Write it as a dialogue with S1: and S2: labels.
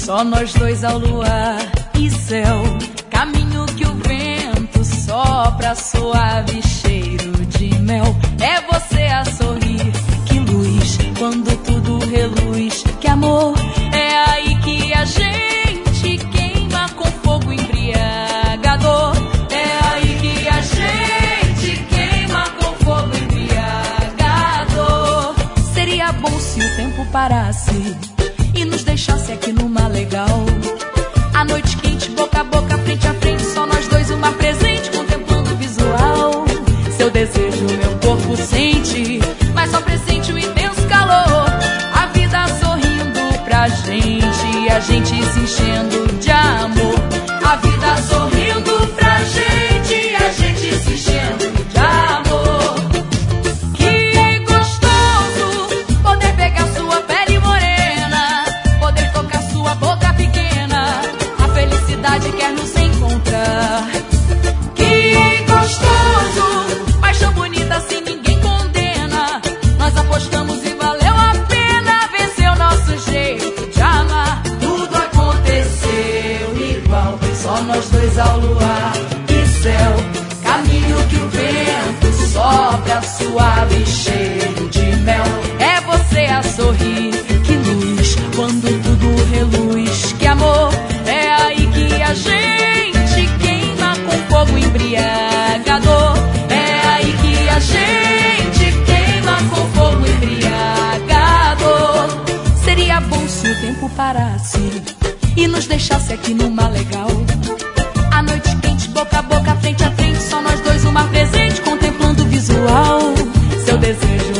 S1: Só nós dois ao luar e céu, caminho que o vento sopra, suave cheiro de mel. É você a sorrir, que luz, quando tudo reluz. Que amor, é aí que a gente queima com fogo embriagador. É aí que a gente queima com fogo embriagador. Seria bom se o tempo parasse e nos deixasse aqui numa legal. A noite quente, boca a boca, frente a frente, só nós dois, o mar presente, contemplando o visual. Seu desejo, meu corpo sente, mas só pressente o imenso calor. A vida sorrindo pra gente, a gente se enchendo de amor. A vida sorrindo pra gente, a gente se enchendo de amor. Que gostoso poder pegar sua pele morena, poder tocar sua boca pequena. A felicidade quer nos encontrar. Que gostoso, paixão bonita assim ninguém condena. Nós apostamos e valeu a pena. Venceu nosso jeito de amar. Tudo aconteceu igual, só nós dois ao luar e céu. Caminho que o vento sopra, suave cheiro de mel. É você a sorrir, que luz, quando tudo reluz. Que amor, é aí que a gente queima com fogo embriagador. É aí que a gente queima com fogo embriagador. Seria bom se o tempo parasse e nos deixasse aqui numa legal. A noite quente, boca a boca, frente a frente, só nós dois, o mar presente, contemplando o visual. Seu desejo,